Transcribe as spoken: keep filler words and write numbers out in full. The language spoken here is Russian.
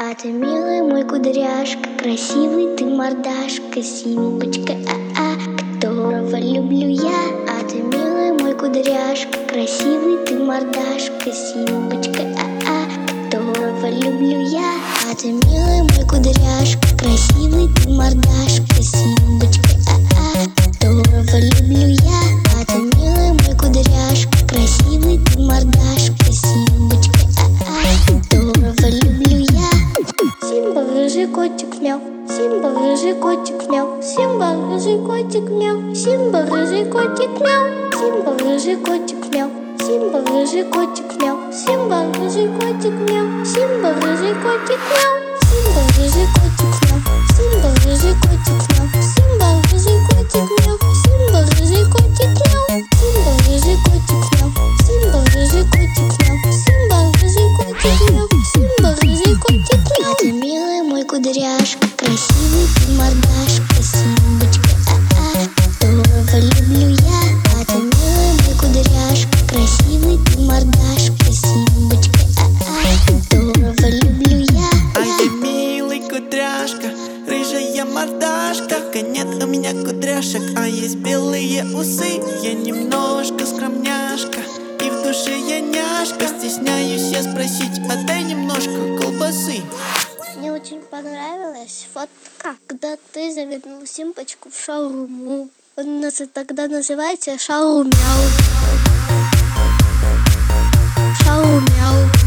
А ты милый мой кудряшка, красивый ты мордашка, Симбочка, а-а, которого люблю я. А ты милый мой кудряшка, красивый ты мордашка, Симбочка, а-а, которого люблю я. А ты милый мой кудряшка, красивый ты мордашка, Симбочка, а-а, которого люблю я. А ты милый мой кудряшка, красивый ты мордашка, Симбочка, а-а, которого люблю я. Симба, рыжий котик, мяу. Симба, рыжий котик, мяу. Симба, рыжий котик, мяу. Симба, рыжий котик, мяу. Симба, рыжий котик, мяу. Симба, рыжий котик, мяу. Симба, рыжий котик, мяу. Симба, рыжий котик, мяу. Симба, рыжий котик, мяу. Симба, рыжий котик, мяу. Симба, рыжий котик, мяу. Симба, рыжий котик, мяу. Симба, рыжий котик, мяу. Симба, рыжий котик, мяу. Симба, рыжий котик, мяу. Симба, рыжий котик, мяу. А ты милый мой кудряшка, красивый ты мордашка, Симбочка, а-а, которого люблю я. А ты милый мой кудряшка, красивый ты мордашка, Симбочка, а-а, которого люблю я. А я милый кудряшка, рыжая мордашка. Нет у меня кудряшек, а есть белые усы. Я немножко скромняшка, и в душе я няшка. Стесняюсь я спросить, отдай немножко колбасы. Мне очень понравилась фотка, когда ты завернул Симбочку в шаурму. Он нас тогда называется шаурмяу. Шаурмяу.